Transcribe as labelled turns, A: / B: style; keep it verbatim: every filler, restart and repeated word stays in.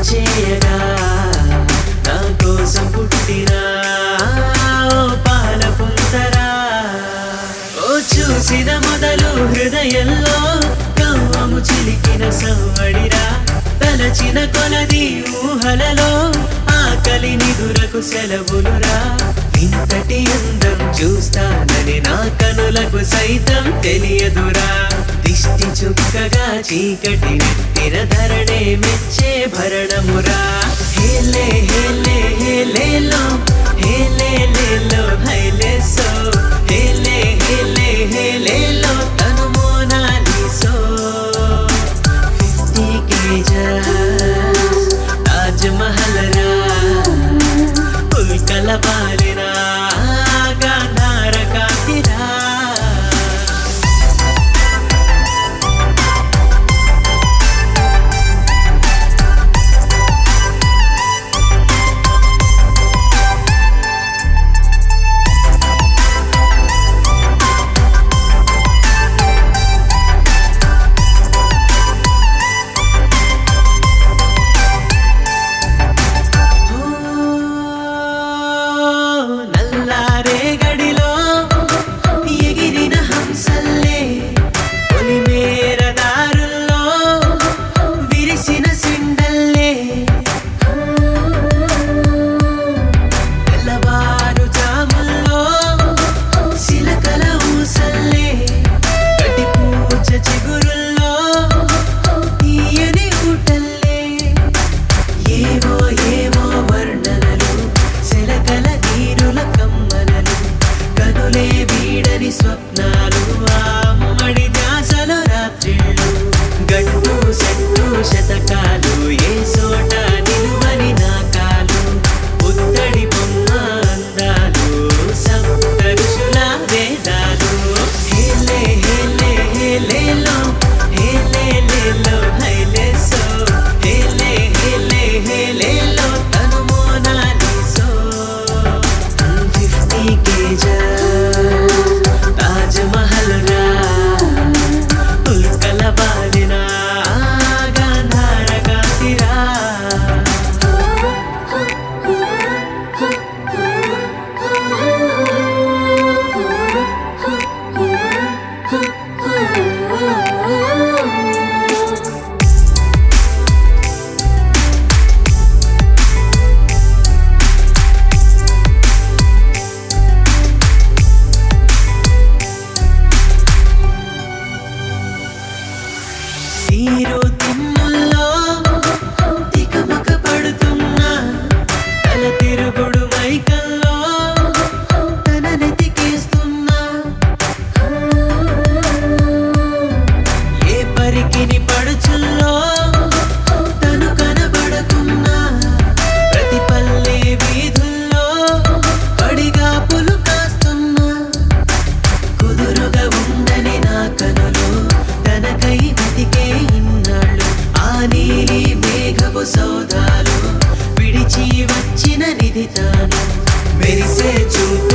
A: చేయగా నా కోసం పుట్టినా ఓ పాల పుంతరా. ఓ చూసిన మొదలు హృదయంలో కవ్వము చిలికిన సవ్వడిరా. తలచిన కొలది ఊహలలో ఆకలి నిదురకు సెలవులురా. ఇంతటి అందం చూస్తానని నా కనులకు సైతం తెలియదురా. దిష్టి చుక్కగా చీకటి నెత్తిన ధరణే మెచ్చే భరణమురా. హేలే హేలే హేలేలో హేలే లేలో హైలేసో హేలే హేలే హేలేలో తను మోనాలిసో. ఫిఫ్టీ కేజస్ తాజ్ మహల్ రా ఉల్కల బాలిరా గాంధార కాంతిరా. వీడని స్వప్నాలు అమ్మడి ధ్యాసలో రాత్రిళ్ళు. గట్టు సెట్టు శతకాలు ఏ సోట నిలువని నాకాలు. ఉత్తడి బొమ్మ అందాలు సప్త ఋషుల వేదాలు. హేలే హేలే హేలేలో హేలే లేలో హైలేసో హేలే హేలే హేలేలో తను మోనాలిసో. ఫిఫ్టీ కేజస్ తాజ్ మహల్ రా ఉల్కల బాలిరా గాంధార కాంతిరా. తీరు తిమ్ముల్లో తికమక పడుతున్నా తల తిరుగుడు మైకల్లో తన నెతికేస్తున్నా. ఏ పరికిని పడుచుల్లో తను కనబడకున్నా. ప్రతి పల్లె వీధుల్లో పడిగాపులు కాస్తున్నా. కుదురుగా ఉందని నా కనులు తనకై వెతికే ఇన్నాళ్ళు. ఆ నీలి మేఘపు సౌదాలు విడిచి వచ్చిన నిధి తాను. మెరిసే చూపు